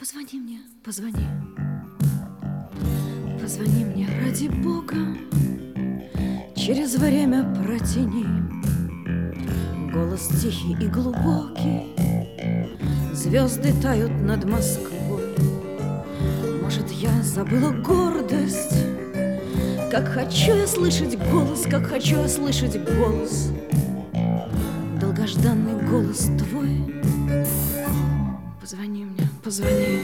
Позвони мне, позвони. Позвони мне, ради Бога, через время протяни. Голос тихий и глубокий, звезды тают над Москвой. Может, я забыла гордость, как хочу я слышать голос, как хочу я слышать голос, долгожданный голос твой. Позвони мне, позвони.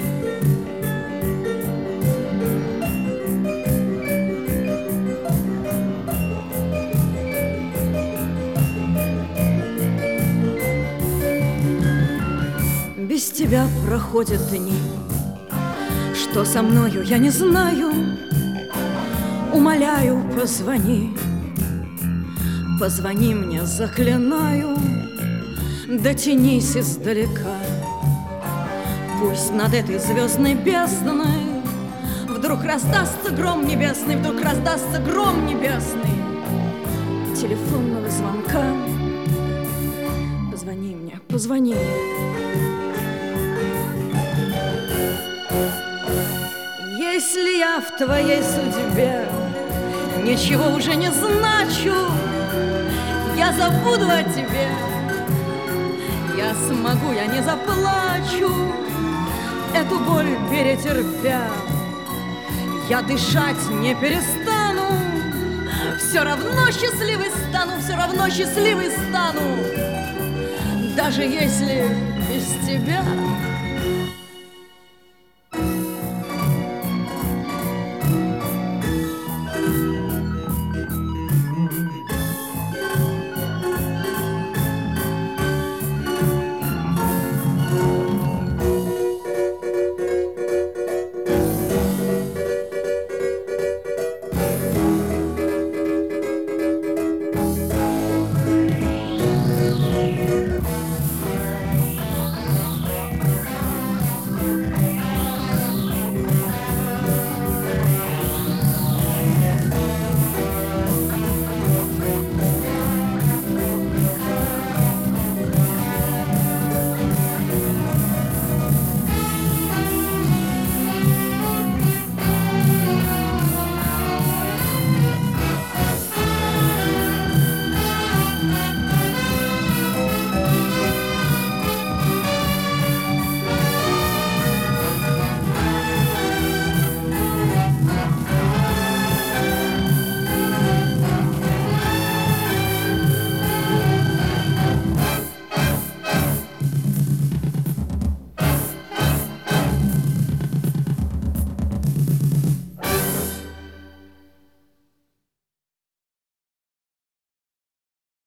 Без тебя проходят дни. Что со мною, я не знаю. Умоляю, позвони. Позвони мне, заклинаю. Дотянись издалека. Пусть над этой звездной бездной вдруг раздастся гром небесный, вдруг раздастся гром небесный телефонного звонка. Позвони мне, позвони. Если я в твоей судьбе ничего уже не значу, я забуду о тебе. Я смогу, я не заплачу, эту боль перетерпя. Я дышать не перестану, все равно счастливой стану, все равно счастливой стану, даже если без тебя.